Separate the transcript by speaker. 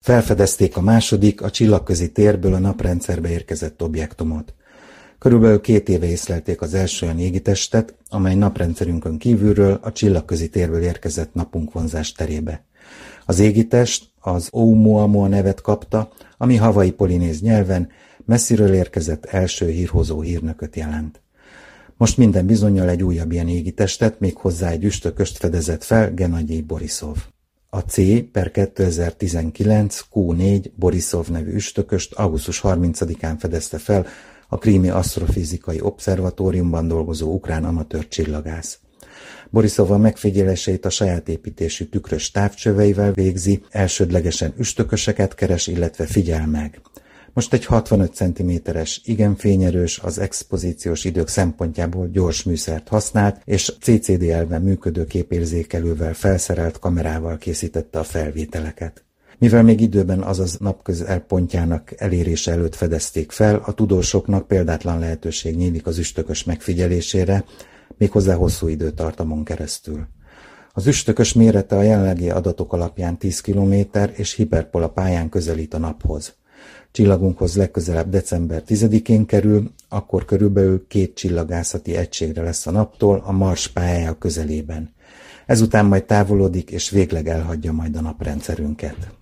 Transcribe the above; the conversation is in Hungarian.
Speaker 1: Felfedezték a második, a csillagközi térből a naprendszerbe érkezett objektumot. Körülbelül 2 éve észlelték az első olyan égitestet, amely naprendszerünkön kívülről a csillagközi térből érkezett napunk vonzás terébe. Az égitest az Oumuamua nevet kapta, ami havai polinéz nyelven messziről érkezett első hírhozó hírnököt jelent. Most minden bizonnyal egy újabb ilyen égitestet, méghozzá egy üstököst fedezett fel Genadij Borisov. A C/2019 Q4 Borisov nevű üstököst augusztus 30-án fedezte fel a Krími Asztrofizikai Obszervatóriumban dolgozó ukrán amatőr csillagász. Borisov a megfigyeléseit a saját építésű tükrös távcsöveivel végzi, elsődlegesen üstököseket keres, illetve figyel meg. Most egy 65 cm-es, igen fényerős, az expozíciós idők szempontjából gyors műszert használt, és CCD elven működő képérzékelővel felszerelt kamerával készítette a felvételeket. Mivel még időben, azaz napközelpontjának elérése előtt fedezték fel, a tudósoknak példátlan lehetőség nyílik az üstökös megfigyelésére, méghozzá hosszú időtartamon keresztül. Az üstökös mérete a jelenlegi adatok alapján 10 km és hiperpola pályán közelít a naphoz. Csillagunkhoz legközelebb december 10-én kerül, akkor körülbelül 2 csillagászati egységre lesz a naptól a Mars pályája közelében. Ezután majd távolodik és végleg elhagyja majd a naprendszerünket.